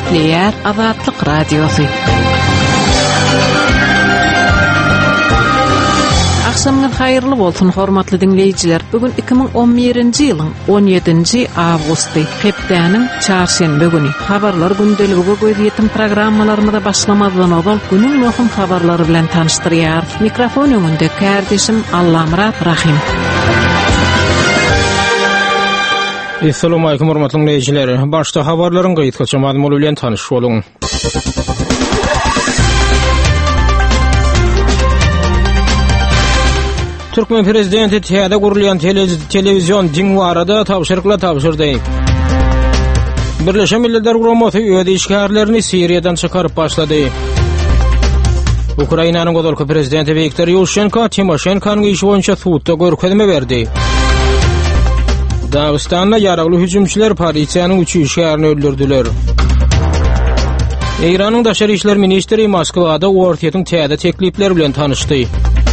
Gepleyer Azatlyk Radiosu. Akşamlar hayırlı bolsun hormatly dinleyijiler. Bugün 2011-nji ýylyň 17-nji awgusty, hepdäniň çarşembe güni. Habarlar gündeligi göz ýetim programmalarymyza başlamazdan oňal günüň möhüm habarlary bilen tanıştyrýar. Mikrofon öňünde kardeşim Allamrat Rahim. Assalamu alaykum hormatly dinleyijiler. Başta habarlaryň gyýytgaça mazmuny bilen tanyş boluň. Türkmen prezidenti täze gurulýan telewizion diňwarada tapşyryklar tapşyrdy. Birleşen Milletler Guramaty öýde işgärlerini Siriýadan çykaryp başlady. Ukrainanyň godalky prezidenti Viktor Yushchenko Timoshenkonyň işi boýunça suwutda görkezme berdi. Dağıstan'da yaraglı hücumçular polisiýanyň 3 işgärini öldürdiler. İran'ın Daşary işler ministri Moskwada ortaýatyň täze teklipleri bilen tanışdy.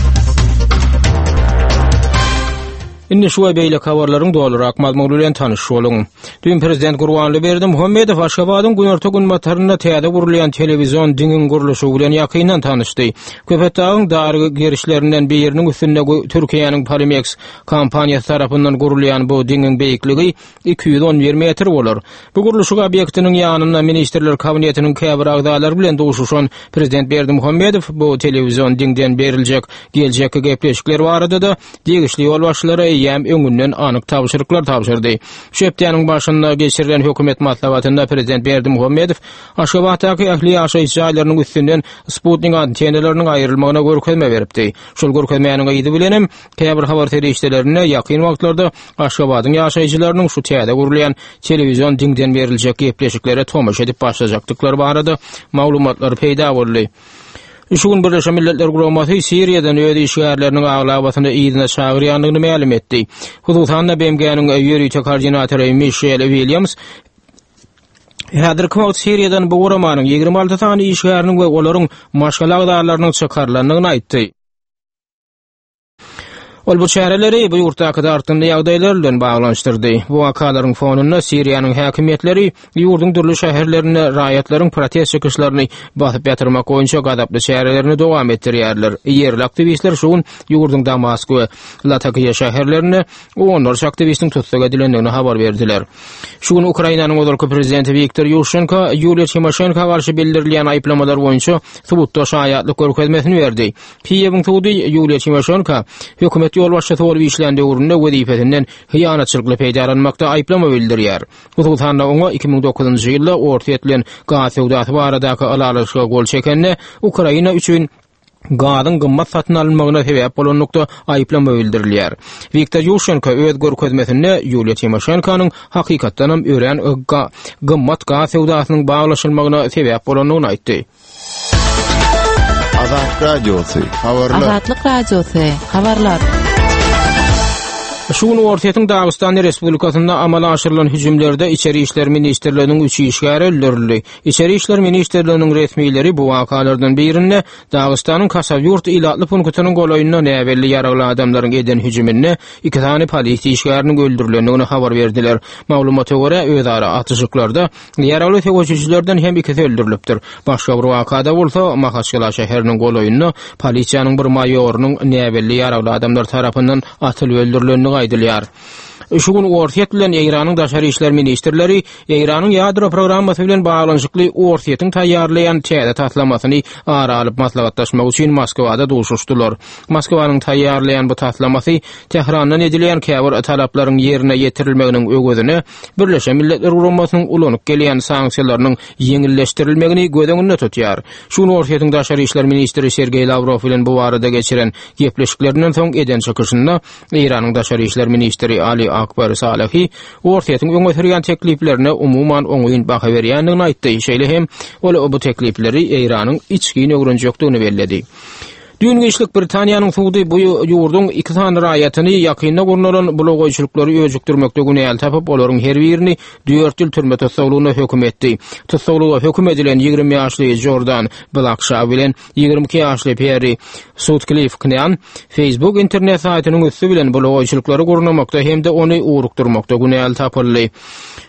Indi şu beýle habarlaryň dolarak mazmuny bilen tanış boluň. Dün prezident Gurbanly Berdimuhammedow Aşgabatyň günorta gün mataryna täze gurulýan telewizion diňiň gurulşy bilen ýakyndan tanışdy. Köpetdağyň dargy girişlerinden biriniň üstünde Türkiýanyň Polimex kompaniýasy tarapyndan gurulýan bu diňiň beýikligi 211 metr bolar. Bu gurulşy obýektiniň ýanynda ministrler kabinetiniň käbir agdalary bilen duşuşan prezident Berdimuhammedow bu telewizion diňden beriljek geljek gepleşikler barada da degişli ýol başlary ýam öňünden anyk tapşyryklar tapşyrdy. Şu hepdäniň başynda geçirilen hökümet maslahatynda prezident Berdimuhammedow Aşgabatdaky ähli ýaşaýyş ýerleriniň üstünden Sputnik antenalarynyň aýrylmagyna görkezme beripdi. Şol görkezmeniň aýdy bilenem käbir habar terişlerine ýakyn wagtlarda Aşgabatyň ýaşaýjylarynyň şu täze gurulýan telewizion diňden beriljek gepleşiklere tomaş edip başlajakdyklary barada maglumatlar peýda boldy. Şu gün Birleşen Milletler Guramaty Siriýadan öýde işgärleriniň aglabatyna ýygyna çagyrýanlygyny ma'lum etdi. Hudutanna BMG-niň ýörüýte koordinatory Michelle Williams häzirki wagt Siriýadan bu guramanyň 26 tany işgäriniň we olaryň maşgal agdarlarynyň çykarylanyny aýtdy. Ol bu çäreleri bu ýurtdaky dartynly ýagdaýlar bilen baglanşdyrdy. Bu wakalaryň fonunda Siriýanyň häkimetleri ýurduň türlü şäherlerine raýatlaryň protest çykyşlaryny basyp ýatyrmak boýunça gadaply çärelerini dowam etdirýärler. Ýerli aktivistler şuň ýurduň Damask we Latakiýa şäherlerine onlarca aktivistiň tutsak edilendigini habar berdiler. Şuň Ukrainanyň godalky prezidenti Viktor Yushchenko Yuliýa Timoshenko garşy bildirilýän aýplamalar boýunça subutda şaýatlyk görkezmesini berdi. Kiýewiň tudy Yuliýa Timoshenko hökümet ýol başçysy bolup işlendi uğrunda wezifetinden hyýanatçylykla peýdalanmakda aýplama bildirýär. Hudutanna oňa 2009-njy ýylda orta etilen gaz sowdasy baradaky alalyşga gol çekenne Ukraina üçin gazyň gymmat satyn alınmagyna sebäp bolanlykda aýplama bildirilýär. Viktor Yushchenko öz görkezmesinde Yuliýa Timoshenkonyň hakykatdan hem ören gymmat gaz sowdasynyň baglaşylmagyna sebäp bolanyny aýtdy. Azatlyk Radiosu, habarlar. Azatlyk Radiosu, habarlar. Şuň ortaýatyň Dağıstan Respublikasynda amala aşyrylan hüjümlerde İçeri işler ministrliginiň 3 işgäri öldürildi. İçeri işler ministrliginiň resmiýetleri bu wakalardan birinde Dağıstanyň Kasavyurt ilatly punktynyň golaýyna näwelli ýaragly adamlaryň eden hüjümine 2 tane polisiýa işgäriniň öldürilendigini habar berdiler. Maglumata görä özara atyşyklarda ýaragly tegoççylardan hem 2 öldürilipdir. Başga bir wakada bolsa Mahaçkala şäheriniň golaýyna polisiýanyň bir maýorunyň näwelli ýaragly adamlar tarapyndan atylyp öldürilendigini aýdylýar. Şu gün ortaýat bilen Iranyň Daşary işler ministrleri Iranyň ýadro programmasy bilen baglanşykly ortaýatyň taýýarlayan täze taslamasyny ara alyp maslahatlaşmak üçin Moskwada duşuşdylar. Moskwanyň taýýarlayan bu taslamasy Tehrandan edilýän käbir talaplaryň ýerine ýetirilmeginiň ögüdini Birleşen Milletler Guramasynyň ulanyp gelýän sanksiýalarynyň ýeňilleşdirilmegini göz tutýar. Şuny ortaýatyň Daşary işler ministri Sergey Lavrov bilen bu barada geçiren gepleşiklerinden soň eden çykyşynda Iranyň Daşary işler ministri Ali Akbar Salahi ortaýatyň öňe tekliplerine umuman oňuýun baha berýändigini aýtdy. Şeýle hem ol bu teklipleri Iranyň içki nögrünjekdigini bellädi. Dün geçlik Britaniýanyň suwdy bu ýurduň 2 tane raýatyny ýakynda gurnulan blogoýçylykları öýjükdirmekde günäl tapyp olaryň her birini 4 ýyl türme tutsaglygyna hökm etdi. Tutsaglyga hökm edilen 20 ýaşly Jordan Blackshaw bilen 22 ýaşly Perry Sutcliffe Knan Facebook internet saýtynyň üstü bilen blogoýçylykları gurnamakda hem de ony uğrukdurmakda günäl tapyldy.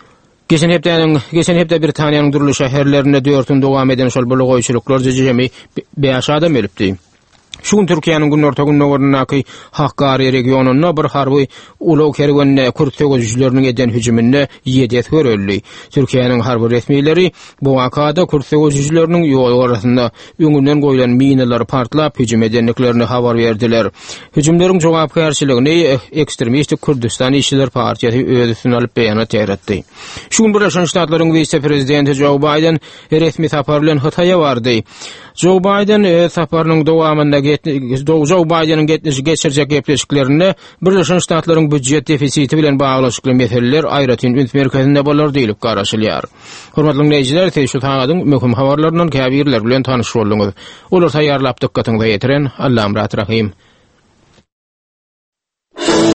Geçen hepde Britaniýanyň durly şäherlerinde 4-ün dowam eden şol bulu goýçuluklar jejemi 5 adam ölüpdi. Şuň Türkiýanyň günorta günlerinde Hakkari regionuna bir harby ulug kerwenne Kürt söwüjleriniň eden hüjüminde 7 etger öldü. Türkiýanyň harby resmiýetleri bu wakada Kürt söwüjleriniň ýol arasynda öňünden goýulan minalar partlap hüjüm edenliklerini habar berdiler. Hüjümleriň jogapkärçiligini ekstremistik Kürdistan işçiler partiýasy öz üstüne alyp beýanat ýaratdy. Şuň Birleşen Ştatlaryň vice-prezidenti Joe Biden resmi sapar bilen Hataýa bardy. Joe Biden saparynyň dowamynda Joe Biden'ın geçirjek gepleşiklerinde Birleşen Ştatlaryň büdjet defisiti bilen baglanşykly meseleler aýratyn üns merkezinde bolar diýilip garaşylýar. Hormatly dinleýijiler, şu taýadyň möhüm habarlaryndan käbirler bilen tanyş boldunuz. Olar taýýarlap dikkatyňizi ýetiren Allahym rahim.